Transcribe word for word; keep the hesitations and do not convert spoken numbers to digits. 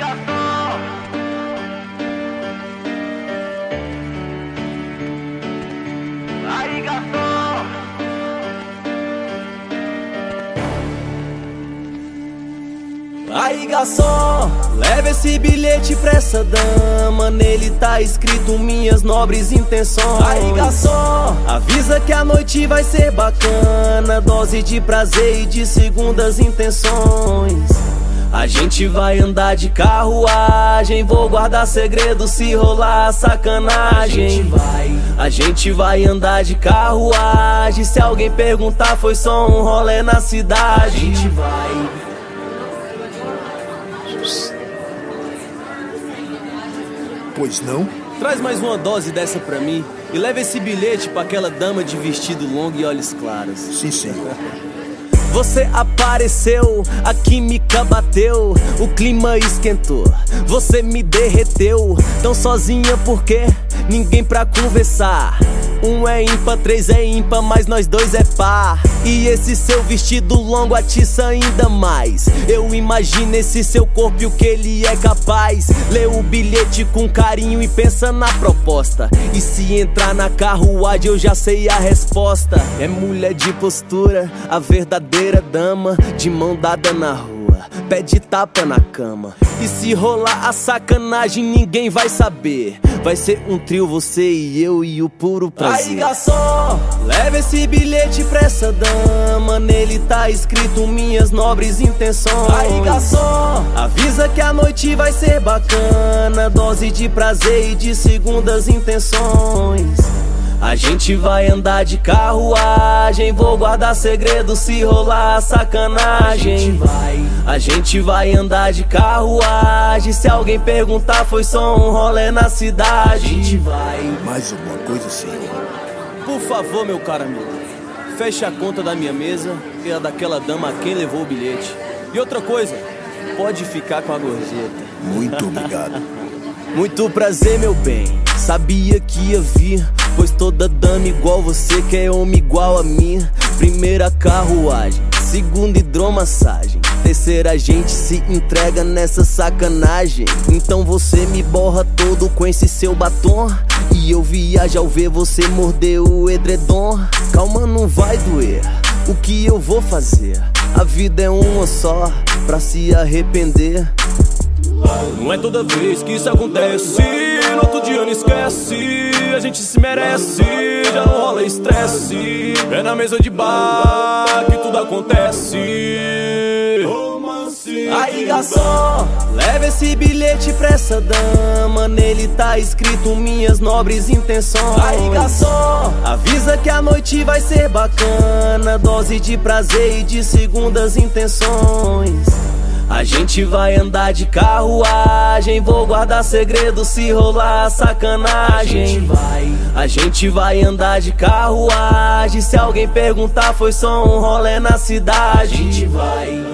garçom. Aí, garçom. Aí, garçom, leva esse bilhete pra essa dama. Nele tá escrito minhas nobres intenções. Aí, garçom, avisa que a noite vai ser bacana. Dose de prazer e de segundas intenções. A gente vai andar de carruagem. Vou guardar segredo se rolar sacanagem. A gente vai, a gente vai andar de carruagem. Se alguém perguntar, foi só um rolê na cidade. A gente vai. Pois não? Traz mais uma dose dessa pra mim e leva esse bilhete pra aquela dama de vestido longo e olhos claros. Sim, senhor. Você apareceu, a química bateu, o clima esquentou, você me derreteu. Tão sozinha porque ninguém pra conversar. Um é ímpar, três é ímpar, mas nós dois é par. E esse seu vestido longo atiça ainda mais. Eu imagino esse seu corpo e o que ele é capaz. Lê o bilhete com carinho e pensa na proposta. E se entrar na carruagem eu já sei a resposta. É mulher de postura, a verdadeira dama. De mão dada na rua, pé de tapa na cama. E se rolar a sacanagem ninguém vai saber. Vai ser um trio, você e eu e o puro prazer. Aí, garçom, leva esse bilhete pra essa dama. Nele tá escrito minhas nobres intenções. Aí, garçom, avisa que a noite vai ser bacana. Dose de prazer e de segundas intenções. A gente vai andar de carruagem. Vou guardar segredo se rolar sacanagem. A gente vai, a gente vai andar de carruagem. Se alguém perguntar, foi só um rolê na cidade. A gente vai. Mais alguma coisa, senhor? Por favor, meu caro amigo, feche a conta da minha mesa e a daquela dama a quem levou o bilhete. E outra coisa, pode ficar com a gorjeta. Muito obrigado. Muito prazer, meu bem. Sabia que ia vir, pois toda dama igual você quer homem igual a mim. Primeira carruagem, segunda hidromassagem, terceira a gente se entrega nessa sacanagem. Então você me borra todo com esse seu batom. E eu viajo ao ver você morder o edredom. Calma, não vai doer, o que eu vou fazer? A vida é uma só, pra se arrepender. Não é toda vez que isso acontece, no outro dia não esquece. A gente se merece, já não rola estresse. É na mesa de bar que tudo acontece. Aí, garçom, leva esse bilhete pra essa dama. Nele tá escrito minhas nobres intenções. Aí, garçom, avisa que a noite vai ser bacana. Dose de prazer e de segundas intenções. A gente vai andar de carruagem. Vou guardar segredo se rolar sacanagem. A gente vai, a gente vai andar de carruagem. Se alguém perguntar, foi só um rolê na cidade. A gente vai.